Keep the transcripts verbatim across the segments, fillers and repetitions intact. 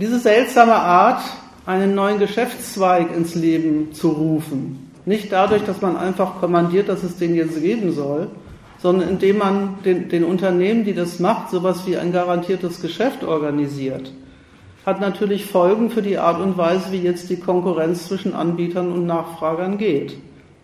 Diese seltsame Art, einen neuen Geschäftszweig ins Leben zu rufen, nicht dadurch, dass man einfach kommandiert, dass es den jetzt geben soll, sondern indem man den, den Unternehmen, die das macht, sowas wie ein garantiertes Geschäft organisiert, hat natürlich Folgen für die Art und Weise, wie jetzt die Konkurrenz zwischen Anbietern und Nachfragern geht.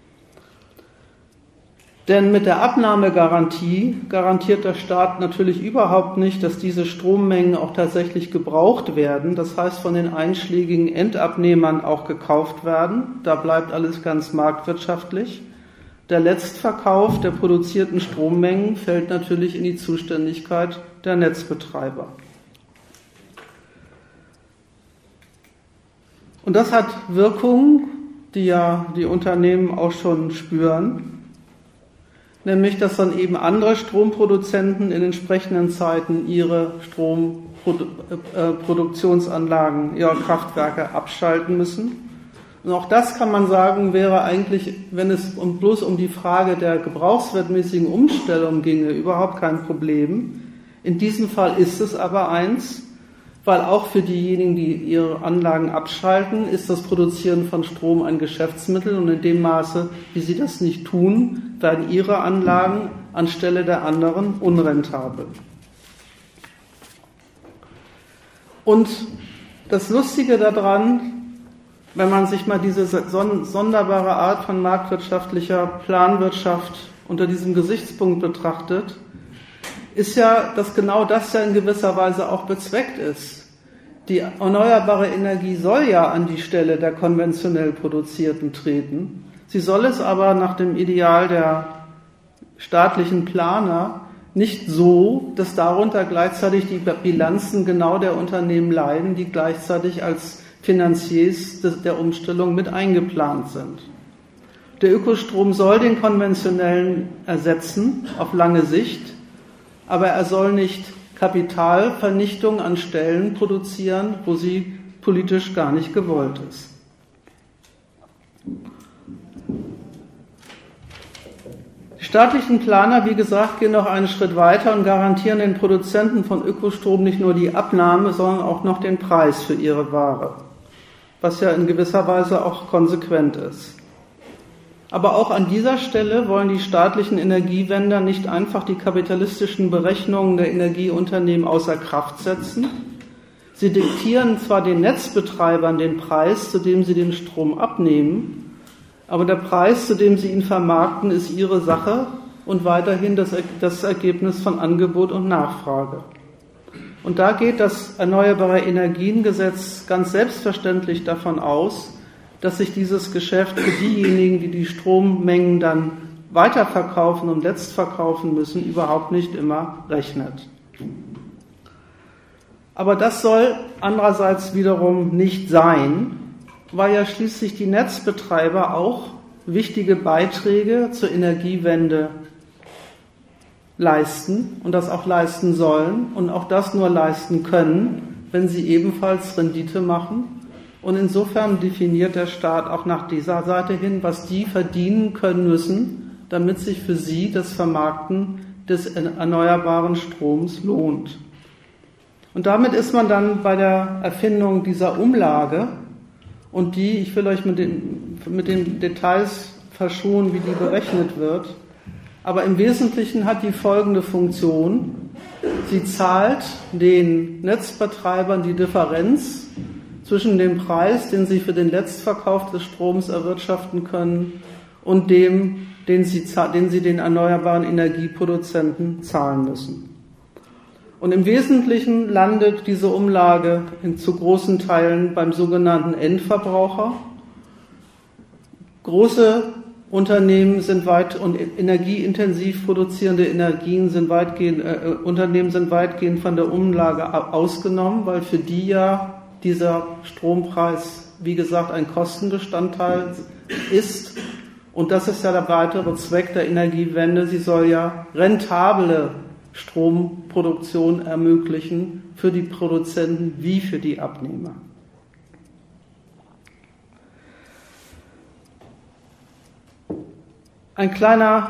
Denn mit der Abnahmegarantie garantiert der Staat natürlich überhaupt nicht, dass diese Strommengen auch tatsächlich gebraucht werden, das heißt von den einschlägigen Endabnehmern auch gekauft werden. Da bleibt alles ganz marktwirtschaftlich. Der Letztverkauf der produzierten Strommengen fällt natürlich in die Zuständigkeit der Netzbetreiber. Und das hat Wirkungen, die ja die Unternehmen auch schon spüren, nämlich dass dann eben andere Stromproduzenten in entsprechenden Zeiten ihre Stromproduktionsanlagen, ihre Kraftwerke abschalten müssen. Und auch das kann man sagen, wäre eigentlich, wenn es bloß um die Frage der gebrauchswertmäßigen Umstellung ginge, überhaupt kein Problem. In diesem Fall ist es aber eins, weil auch für diejenigen, die ihre Anlagen abschalten, ist das Produzieren von Strom ein Geschäftsmittel und in dem Maße, wie sie das nicht tun, werden ihre Anlagen anstelle der anderen unrentabel. Und das Lustige daran, wenn man sich mal diese sonderbare Art von marktwirtschaftlicher Planwirtschaft unter diesem Gesichtspunkt betrachtet, ist ja, dass genau das ja in gewisser Weise auch bezweckt ist. Die erneuerbare Energie soll ja an die Stelle der konventionell produzierten treten. Sie soll es aber nach dem Ideal der staatlichen Planer nicht so, dass darunter gleichzeitig die Bilanzen genau der Unternehmen leiden, die gleichzeitig als Finanziers der Umstellung mit eingeplant sind. Der Ökostrom soll den konventionellen ersetzen auf lange Sicht, aber er soll nicht Kapitalvernichtung an Stellen produzieren, wo sie politisch gar nicht gewollt ist. Die staatlichen Planer, wie gesagt, gehen noch einen Schritt weiter und garantieren den Produzenten von Ökostrom nicht nur die Abnahme, sondern auch noch den Preis für ihre Ware, was ja in gewisser Weise auch konsequent ist. Aber auch an dieser Stelle wollen die staatlichen Energiewender nicht einfach die kapitalistischen Berechnungen der Energieunternehmen außer Kraft setzen. Sie diktieren zwar den Netzbetreibern den Preis, zu dem sie den Strom abnehmen, aber der Preis, zu dem sie ihn vermarkten, ist ihre Sache und weiterhin das, das Ergebnis von Angebot und Nachfrage. Und da geht das Erneuerbare Energiengesetz ganz selbstverständlich davon aus, dass sich dieses Geschäft für diejenigen, die die Strommengen dann weiterverkaufen und letztverkaufen müssen, überhaupt nicht immer rechnet. Aber das soll andererseits wiederum nicht sein, weil ja schließlich die Netzbetreiber auch wichtige Beiträge zur Energiewende leisten und das auch leisten sollen und auch das nur leisten können, wenn sie ebenfalls Rendite machen. Und insofern definiert der Staat auch nach dieser Seite hin, was die verdienen können müssen, damit sich für sie das Vermarkten des erneuerbaren Stroms lohnt. Und damit ist man dann bei der Erfindung dieser Umlage und die, ich will euch mit den, mit den Details verschonen, wie die berechnet wird, aber im Wesentlichen hat die folgende Funktion. Sie zahlt den Netzbetreibern die Differenz zwischen dem Preis, den sie für den Letztverkauf des Stroms erwirtschaften können, und dem, den sie, den sie den erneuerbaren Energieproduzenten zahlen müssen. Und im Wesentlichen landet diese Umlage in zu großen Teilen beim sogenannten Endverbraucher. Große Unternehmen sind weit und energieintensiv produzierende Energien sind weitgehend, äh, Unternehmen sind weitgehend von der Umlage ausgenommen, weil für die ja dieser Strompreis, wie gesagt, ein Kostenbestandteil ist. Und das ist ja der weitere Zweck der Energiewende. Sie soll ja rentable Stromproduktion ermöglichen für die Produzenten wie für die Abnehmer. Ein kleiner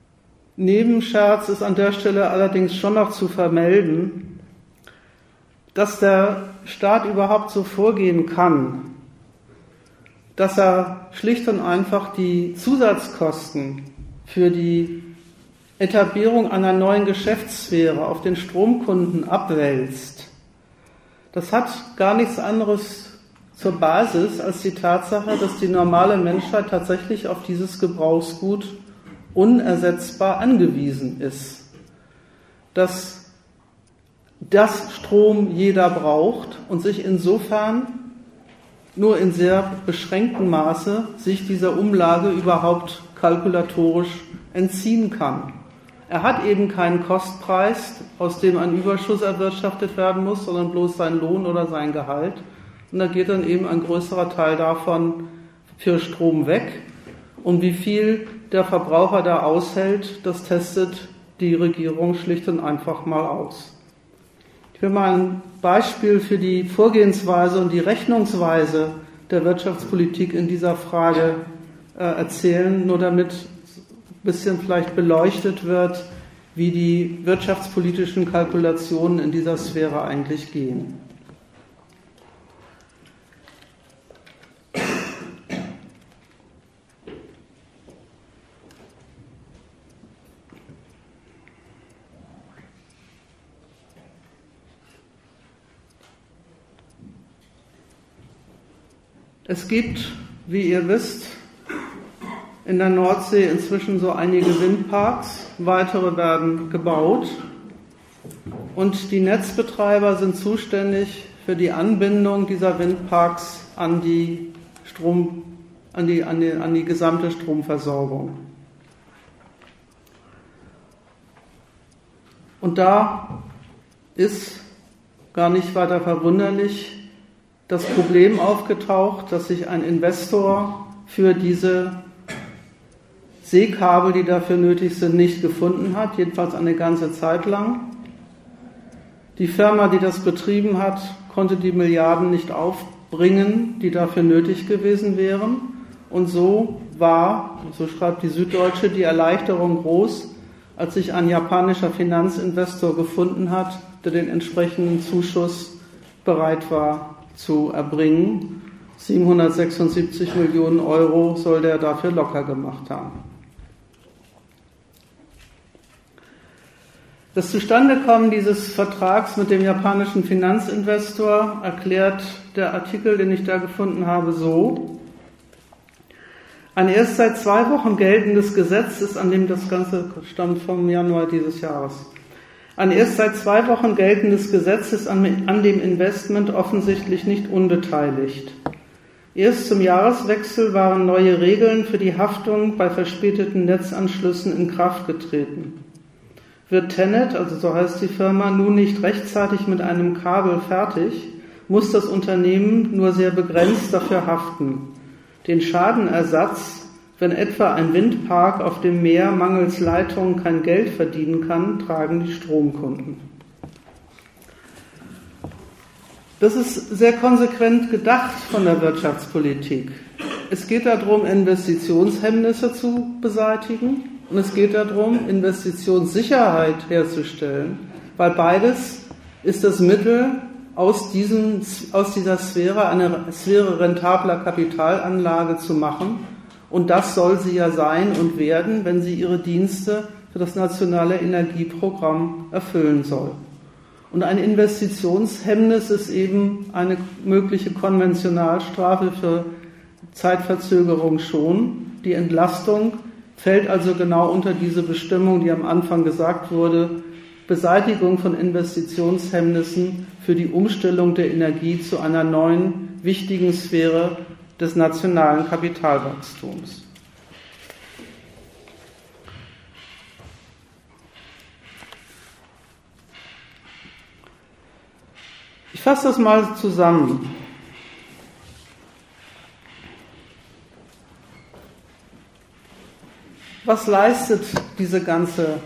Nebenscherz ist an der Stelle allerdings schon noch zu vermelden. dass der Staat überhaupt so vorgehen kann, dass er schlicht und einfach die Zusatzkosten für die Etablierung einer neuen Geschäftssphäre auf den Stromkunden abwälzt, das hat gar nichts anderes zur Basis als die Tatsache, dass die normale Menschheit tatsächlich auf dieses Gebrauchsgut unersetzbar angewiesen ist. Dass das Strom jeder braucht und sich insofern nur in sehr beschränktem Maße sich dieser Umlage überhaupt kalkulatorisch entziehen kann. Er hat eben keinen Kostpreis, aus dem ein Überschuss erwirtschaftet werden muss, sondern bloß sein Lohn oder sein Gehalt. Und da geht dann eben ein größerer Teil davon für Strom weg. Und wie viel der Verbraucher da aushält, das testet die Regierung schlicht und einfach mal aus. Ich will mal ein Beispiel für die Vorgehensweise und die Rechnungsweise der Wirtschaftspolitik in dieser Frage äh, erzählen, nur damit ein bisschen vielleicht beleuchtet wird, wie die wirtschaftspolitischen Kalkulationen in dieser Sphäre eigentlich gehen. Es gibt, wie ihr wisst, in der Nordsee inzwischen so einige Windparks, weitere werden gebaut und die Netzbetreiber sind zuständig für die Anbindung dieser Windparks an die Strom, an die, an die, an die gesamte Stromversorgung. Und da ist gar nicht weiter verwunderlich das Problem aufgetaucht, dass sich ein Investor für diese Seekabel, die dafür nötig sind, nicht gefunden hat, jedenfalls eine ganze Zeit lang. Die Firma, die das betrieben hat, konnte die Milliarden nicht aufbringen, die dafür nötig gewesen wären. Und so war, so schreibt die Süddeutsche, die Erleichterung groß, als sich ein japanischer Finanzinvestor gefunden hat, der den entsprechenden Zuschuss bereit war zu erbringen. siebenhundertsechsundsiebzig Millionen Euro soll der dafür locker gemacht haben. Das Zustandekommen dieses Vertrags mit dem japanischen Finanzinvestor erklärt der Artikel, den ich da gefunden habe, so: Ein erst seit zwei Wochen geltendes Gesetz ist, an dem das Ganze stammt vom Januar dieses Jahres, Ein erst seit zwei Wochen geltendes Gesetz ist an, an dem Investment offensichtlich nicht unbeteiligt. Erst zum Jahreswechsel waren neue Regeln für die Haftung bei verspäteten Netzanschlüssen in Kraft getreten. Wird Tennet, also so heißt die Firma, nun nicht rechtzeitig mit einem Kabel fertig, muss das Unternehmen nur sehr begrenzt dafür haften. Den Schadenersatz, wenn etwa ein Windpark auf dem Meer mangels Leitungen kein Geld verdienen kann, tragen die Stromkunden. Das ist sehr konsequent gedacht von der Wirtschaftspolitik. Es geht darum, Investitionshemmnisse zu beseitigen und es geht darum, Investitionssicherheit herzustellen, weil beides ist das Mittel, aus, diesem, aus dieser Sphäre eine Sphäre rentabler Kapitalanlage zu machen. Und das soll sie ja sein und werden, wenn sie ihre Dienste für das nationale Energieprogramm erfüllen soll. Und ein Investitionshemmnis ist eben eine mögliche Konventionalstrafe für Zeitverzögerung schon. Die Entlastung fällt also genau unter diese Bestimmung, die am Anfang gesagt wurde: Beseitigung von Investitionshemmnissen für die Umstellung der Energie zu einer neuen, wichtigen Sphäre des nationalen Kapitalwachstums. Ich fasse das mal zusammen. Was leistet diese ganze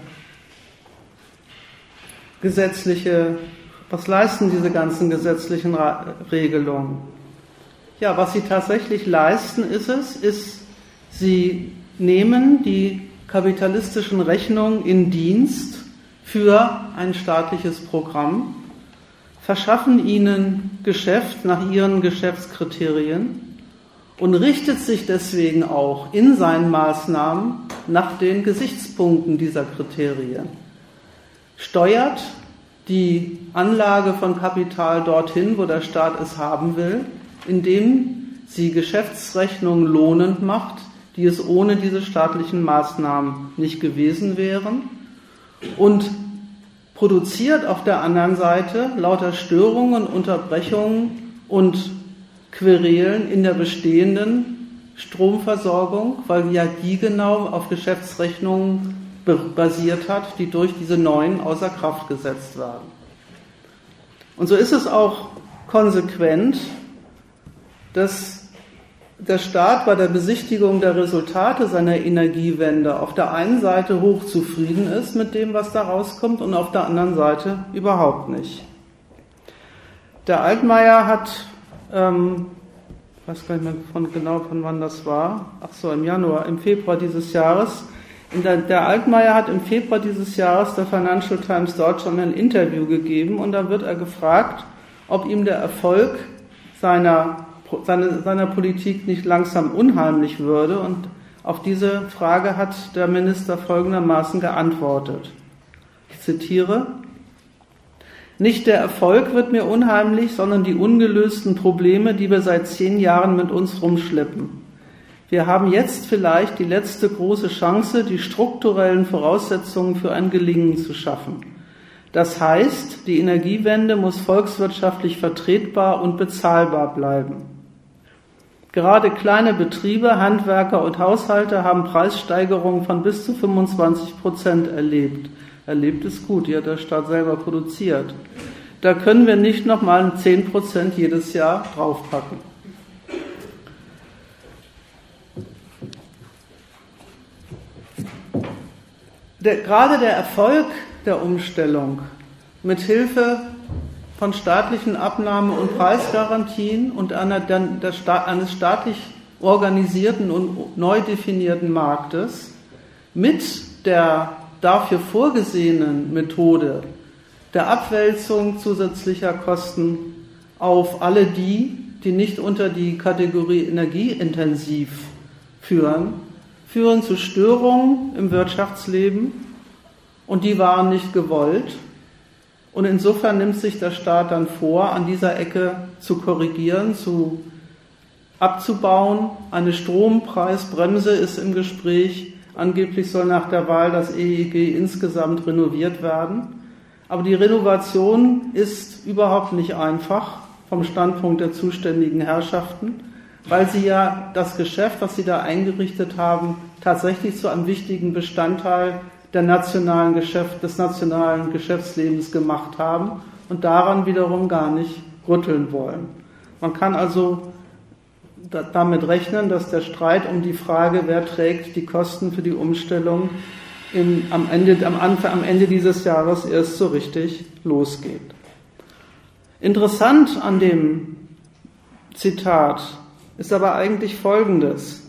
gesetzliche, was leisten diese ganzen gesetzlichen Regelungen? Ja, was sie tatsächlich leisten, ist es, ist, sie nehmen die kapitalistischen Rechnungen in Dienst für ein staatliches Programm, verschaffen ihnen Geschäft nach ihren Geschäftskriterien und richtet sich deswegen auch in seinen Maßnahmen nach den Gesichtspunkten dieser Kriterien. Steuert die Anlage von Kapital dorthin, wo der Staat es haben will, indem sie Geschäftsrechnungen lohnend macht, die es ohne diese staatlichen Maßnahmen nicht gewesen wären, und produziert auf der anderen Seite lauter Störungen, Unterbrechungen und Querelen in der bestehenden Stromversorgung, weil ja die genau auf Geschäftsrechnungen basiert hat, die durch diese neuen außer Kraft gesetzt werden. Und so ist es auch konsequent, dass der Staat bei der Besichtigung der Resultate seiner Energiewende auf der einen Seite hochzufrieden ist mit dem, was da rauskommt, und auf der anderen Seite überhaupt nicht. Der Altmaier hat, ähm, ich weiß gar nicht mehr von, genau von wann das war, ach so, im Januar, im Februar dieses Jahres, in der, der Altmaier hat im Februar dieses Jahres der Financial Times Deutschland ein Interview gegeben, und da wird er gefragt, ob ihm der Erfolg seiner Seine, seiner Politik nicht langsam unheimlich würde, und auf diese Frage hat der Minister folgendermaßen geantwortet. Ich zitiere: Nicht der Erfolg wird mir unheimlich, sondern die ungelösten Probleme, die wir seit zehn Jahren mit uns rumschleppen. Wir haben jetzt vielleicht die letzte große Chance, die strukturellen Voraussetzungen für ein Gelingen zu schaffen. Das heißt, die Energiewende muss volkswirtschaftlich vertretbar und bezahlbar bleiben. Gerade kleine Betriebe, Handwerker und Haushalte haben Preissteigerungen von bis zu fünfundzwanzig Prozent erlebt. Erlebt ist gut, die hat der Staat selber produziert. Da können wir nicht nochmal zehn Prozent jedes Jahr draufpacken. Der, gerade der Erfolg der Umstellung mit Hilfe von staatlichen Abnahme- und Preisgarantien und einer, der, der, eines staatlich organisierten und neu definierten Marktes mit der dafür vorgesehenen Methode der Abwälzung zusätzlicher Kosten auf alle die, die nicht unter die Kategorie energieintensiv führen, führen zu Störungen im Wirtschaftsleben, und die waren nicht gewollt. Und insofern nimmt sich der Staat dann vor, an dieser Ecke zu korrigieren, zu abzubauen. Eine Strompreisbremse ist im Gespräch. Angeblich soll nach der Wahl das E E G insgesamt renoviert werden. Aber die Renovation ist überhaupt nicht einfach vom Standpunkt der zuständigen Herrschaften, weil sie ja das Geschäft, was sie da eingerichtet haben, tatsächlich zu einem wichtigen Bestandteil der nationalen Geschäft, des nationalen Geschäftslebens gemacht haben und daran wiederum gar nicht rütteln wollen. Man kann also da, damit rechnen, dass der Streit um die Frage, wer trägt die Kosten für die Umstellung, im, am, Ende, am, Anfang, am Ende dieses Jahres erst so richtig losgeht. Interessant an dem Zitat ist aber eigentlich Folgendes.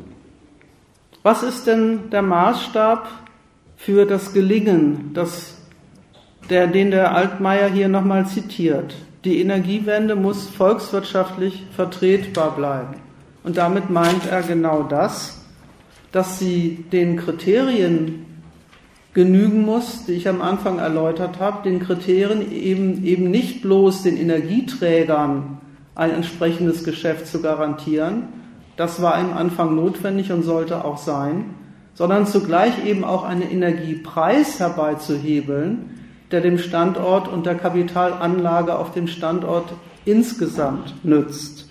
Was ist denn der Maßstab für das Gelingen, das, der, den der Altmaier hier nochmal zitiert? Die Energiewende muss volkswirtschaftlich vertretbar bleiben. Und damit meint er genau das, dass sie den Kriterien genügen muss, die ich am Anfang erläutert habe, den Kriterien eben, eben nicht bloß den Energieträgern ein entsprechendes Geschäft zu garantieren, das war am Anfang notwendig und sollte auch sein, sondern zugleich eben auch einen Energiepreis herbeizuhebeln, der dem Standort und der Kapitalanlage auf dem Standort insgesamt nützt.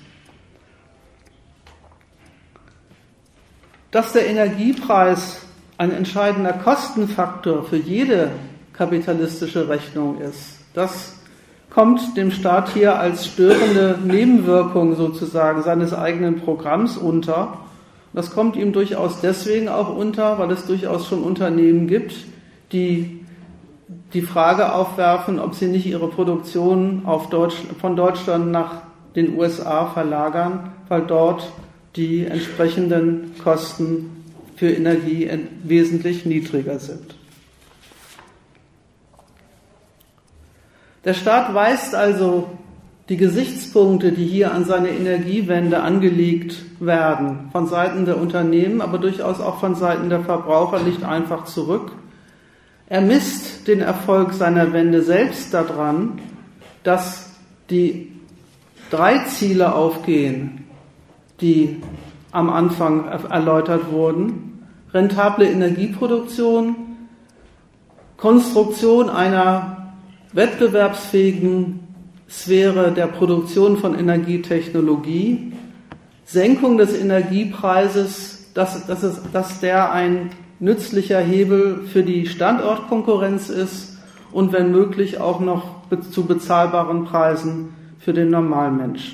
Dass der Energiepreis ein entscheidender Kostenfaktor für jede kapitalistische Rechnung ist, das kommt dem Staat hier als störende Nebenwirkung sozusagen seines eigenen Programms unter. Das kommt ihm durchaus deswegen auch unter, weil es durchaus schon Unternehmen gibt, die die Frage aufwerfen, ob sie nicht ihre Produktion auf Deutsch, von Deutschland nach den U S A verlagern, weil dort die entsprechenden Kosten für Energie wesentlich niedriger sind. Der Staat weist also die Gesichtspunkte, die hier an seine Energiewende angelegt werden, von Seiten der Unternehmen, aber durchaus auch von Seiten der Verbraucher nicht einfach zurück. Er misst den Erfolg seiner Wende selbst daran, dass die drei Ziele aufgehen, die am Anfang erläutert wurden: rentable Energieproduktion, Konstruktion einer wettbewerbsfähigen Sphäre der Produktion von Energietechnologie, Senkung des Energiepreises, dass, dass, es, dass der ein nützlicher Hebel für die Standortkonkurrenz ist und wenn möglich auch noch zu bezahlbaren Preisen für den Normalmensch.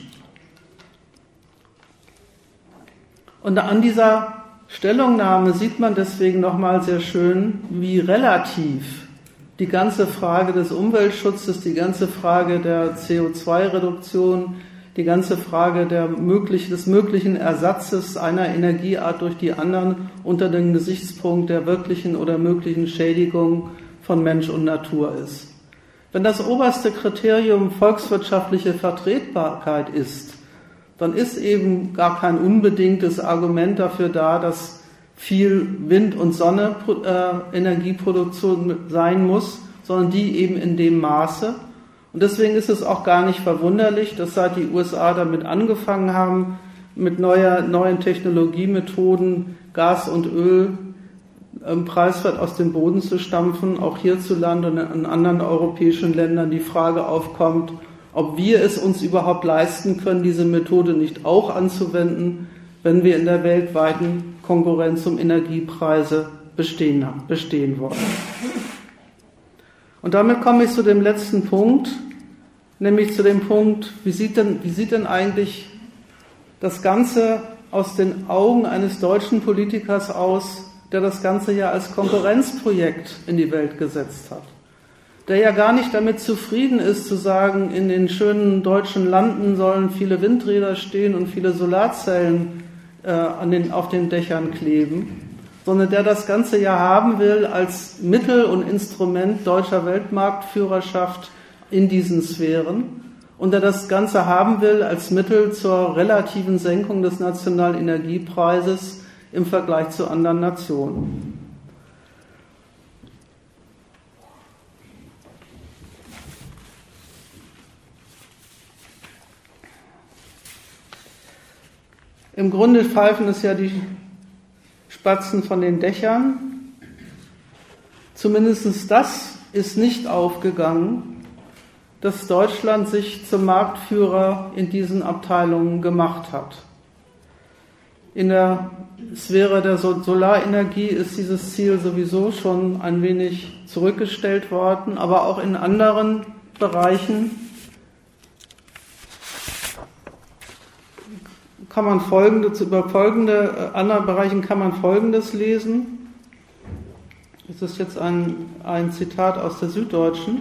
Und an dieser Stellungnahme sieht man deswegen nochmal sehr schön, wie relativ die ganze Frage des Umweltschutzes, die ganze Frage der C O zwei Reduktion, die ganze Frage der möglich, des möglichen Ersatzes einer Energieart durch die anderen unter dem Gesichtspunkt der wirklichen oder möglichen Schädigung von Mensch und Natur ist. Wenn das oberste Kriterium volkswirtschaftliche Vertretbarkeit ist, dann ist eben gar kein unbedingtes Argument dafür da, dass viel Wind- und Sonne-Energieproduktion äh, sein muss, sondern die eben in dem Maße. Und deswegen ist es auch gar nicht verwunderlich, dass seit die U S A damit angefangen haben, mit neuer, neuen Technologiemethoden Gas und Öl ähm, preiswert aus dem Boden zu stampfen, auch hierzulande und in anderen europäischen Ländern die Frage aufkommt, ob wir es uns überhaupt leisten können, diese Methode nicht auch anzuwenden, wenn wir in der weltweiten Konkurrenz um Energiepreise bestehen, bestehen wollen. Und damit komme ich zu dem letzten Punkt, nämlich zu dem Punkt, wie sieht denn, wie sieht denn eigentlich das Ganze aus den Augen eines deutschen Politikers aus, der das Ganze ja als Konkurrenzprojekt in die Welt gesetzt hat, der ja gar nicht damit zufrieden ist, zu sagen, in den schönen deutschen Landen sollen viele Windräder stehen und viele Solarzellen äh, an den, auf den Dächern kleben, sondern der das Ganze ja haben will als Mittel und Instrument deutscher Weltmarktführerschaft in diesen Sphären und der das Ganze haben will als Mittel zur relativen Senkung des nationalen Energiepreises im Vergleich zu anderen Nationen. Im Grunde pfeifen es ja die Spatzen von den Dächern. Zumindest das ist nicht aufgegangen, dass Deutschland sich zum Marktführer in diesen Abteilungen gemacht hat. In der Sphäre der Solarenergie ist dieses Ziel sowieso schon ein wenig zurückgestellt worden, aber auch in anderen Bereichen kann man folgendes, über folgende, anderen Bereichen kann man Folgendes lesen. Das ist jetzt ein, ein Zitat aus der Süddeutschen.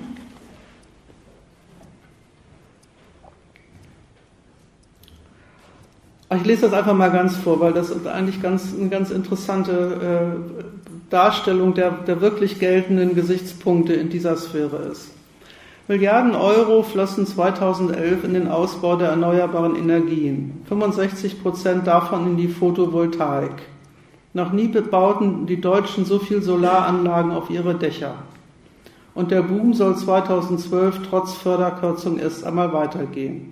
Ich lese das einfach mal ganz vor, weil das eigentlich ganz, eine ganz interessante äh, Darstellung der, der wirklich geltenden Gesichtspunkte in dieser Sphäre ist. Milliarden Euro flossen zweitausendelf in den Ausbau der erneuerbaren Energien, fünfundsechzig Prozent davon in die Photovoltaik. Noch nie bauten die Deutschen so viel Solaranlagen auf ihre Dächer. Und der Boom soll zweitausendzwölf trotz Förderkürzung erst einmal weitergehen.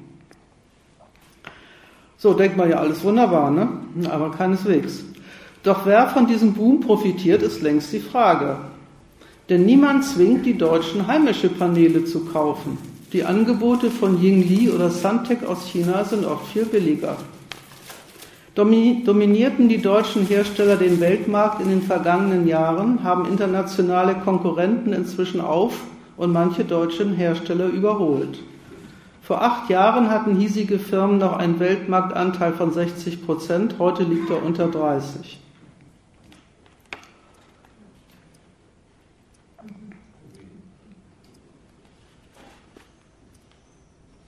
So, denkt man ja, alles wunderbar, ne? Aber keineswegs. Doch wer von diesem Boom profitiert, ist längst die Frage. Denn niemand zwingt die Deutschen, heimische Paneele zu kaufen. Die Angebote von Yingli oder Suntec aus China sind oft viel billiger. Dominierten die deutschen Hersteller den Weltmarkt in den vergangenen Jahren, haben internationale Konkurrenten inzwischen auf und manche deutsche Hersteller überholt. Vor acht Jahren hatten hiesige Firmen noch einen Weltmarktanteil von sechzig Prozent, heute liegt er unter dreißig.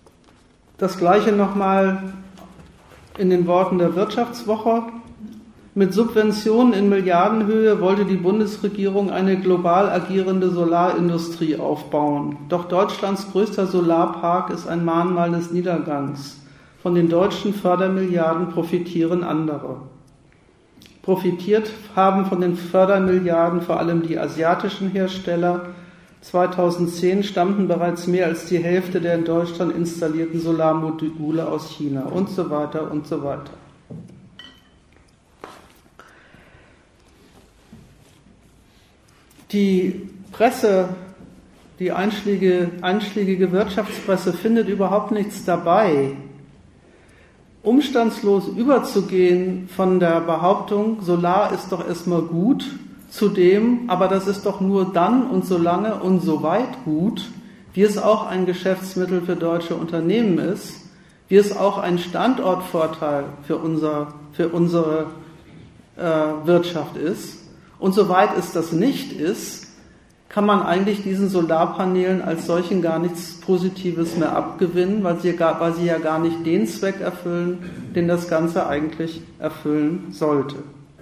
Das Gleiche nochmal in den Worten der Wirtschaftswoche. Mit Subventionen in Milliardenhöhe wollte die Bundesregierung eine global agierende Solarindustrie aufbauen. Doch Deutschlands größter Solarpark ist ein Mahnmal des Niedergangs. Von den deutschen Fördermilliarden profitieren andere. Profitiert haben von den Fördermilliarden vor allem die asiatischen Hersteller. zweitausendzehn stammten bereits mehr als die Hälfte der in Deutschland installierten Solarmodule aus China und so weiter und so weiter. Die Presse, die einschlägige, einschlägige Wirtschaftspresse findet überhaupt nichts dabei, umstandslos überzugehen von der Behauptung, Solar ist doch erstmal gut, zu dem, aber das ist doch nur dann und so lange und so weit gut, wie es auch ein Geschäftsmittel für deutsche Unternehmen ist, wie es auch ein Standortvorteil für, unser, für unsere äh, Wirtschaft ist. Und soweit es das nicht ist, kann man eigentlich diesen Solarpanelen als solchen gar nichts Positives mehr abgewinnen, weil sie, gar, weil sie ja gar nicht den Zweck erfüllen, den das Ganze eigentlich erfüllen sollte.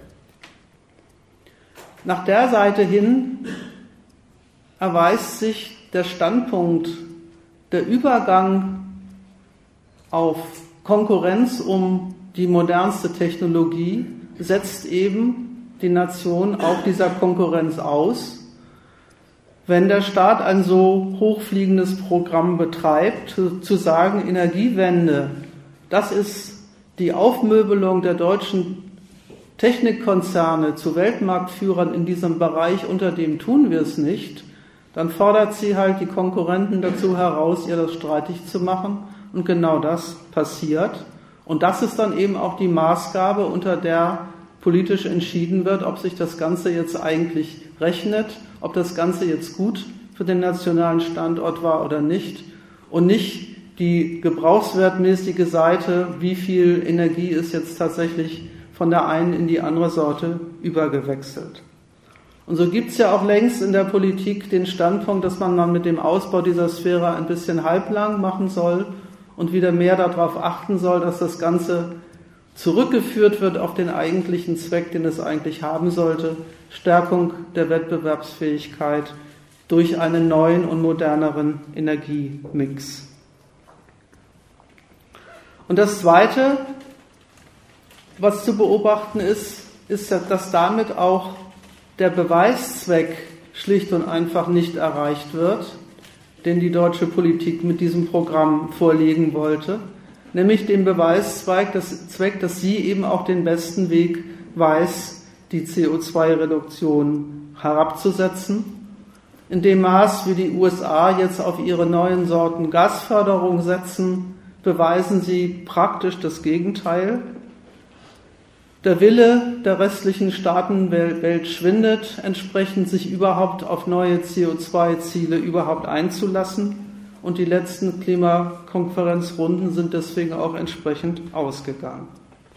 Nach der Seite hin erweist sich der Standpunkt, der Übergang auf Konkurrenz um die modernste Technologie setzt eben die Nation auch dieser Konkurrenz aus. Wenn der Staat ein so hochfliegendes Programm betreibt, zu sagen, Energiewende, das ist die Aufmöbelung der deutschen Technikkonzerne zu Weltmarktführern in diesem Bereich, unter dem tun wir es nicht, dann fordert sie halt die Konkurrenten dazu heraus, ihr das streitig zu machen. Und genau das passiert. Und das ist dann eben auch die Maßgabe, unter der politisch entschieden wird, ob sich das Ganze jetzt eigentlich rechnet, ob das Ganze jetzt gut für den nationalen Standort war oder nicht und nicht die gebrauchswertmäßige Seite, wie viel Energie ist jetzt tatsächlich von der einen in die andere Sorte übergewechselt. Und so gibt es ja auch längst in der Politik den Standpunkt, dass man dann mit dem Ausbau dieser Sphäre ein bisschen halblang machen soll und wieder mehr darauf achten soll, dass das Ganze zurückgeführt wird auf den eigentlichen Zweck, den es eigentlich haben sollte, Stärkung der Wettbewerbsfähigkeit durch einen neuen und moderneren Energiemix. Und das Zweite, was zu beobachten ist, ist, dass damit auch der Beweiszweck schlicht und einfach nicht erreicht wird, den die deutsche Politik mit diesem Programm vorlegen wollte, nämlich den Beweiszweck, das Zweck, dass sie eben auch den besten Weg weiß, die C O zwei Reduktion herabzusetzen. In dem Maß, wie die U S A jetzt auf ihre neuen Sorten Gasförderung setzen, beweisen sie praktisch das Gegenteil. Der Wille der restlichen Staatenwelt schwindet, entsprechend sich überhaupt auf neue C O zwei Ziele überhaupt einzulassen. Und die letzten Klimakonferenzrunden sind deswegen auch entsprechend ausgegangen.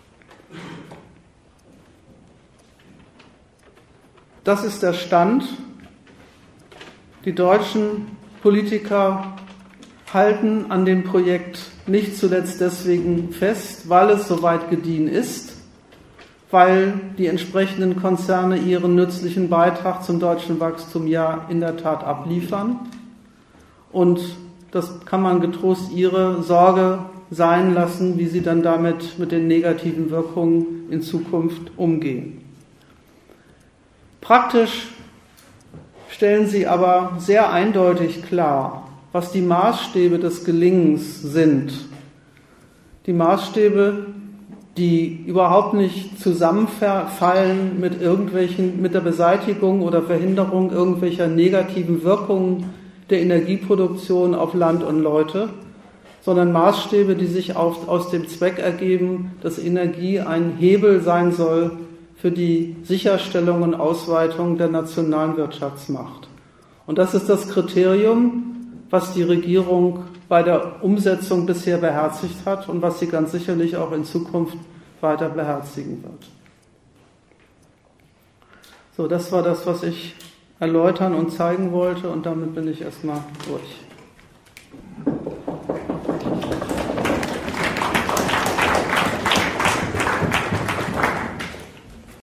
Das ist der Stand. Die deutschen Politiker halten an dem Projekt nicht zuletzt deswegen fest, weil es soweit gediehen ist, weil die entsprechenden Konzerne ihren nützlichen Beitrag zum deutschen Wachstum ja in der Tat abliefern. Und das kann man getrost ihre Sorge sein lassen, wie sie dann damit mit den negativen Wirkungen in Zukunft umgehen. Praktisch stellen sie aber sehr eindeutig klar, was die Maßstäbe des Gelingens sind. Die Maßstäbe, die überhaupt nicht zusammenfallen mit irgendwelchen, mit der Beseitigung oder Verhinderung irgendwelcher negativen Wirkungen der Energieproduktion auf Land und Leute, sondern Maßstäbe, die sich auf, aus dem Zweck ergeben, dass Energie ein Hebel sein soll für die Sicherstellung und Ausweitung der nationalen Wirtschaftsmacht. Und das ist das Kriterium, was die Regierung bei der Umsetzung bisher beherzigt hat und was sie ganz sicherlich auch in Zukunft weiter beherzigen wird. So, das war das, was ich erläutern und zeigen wollte, und damit bin ich erstmal durch.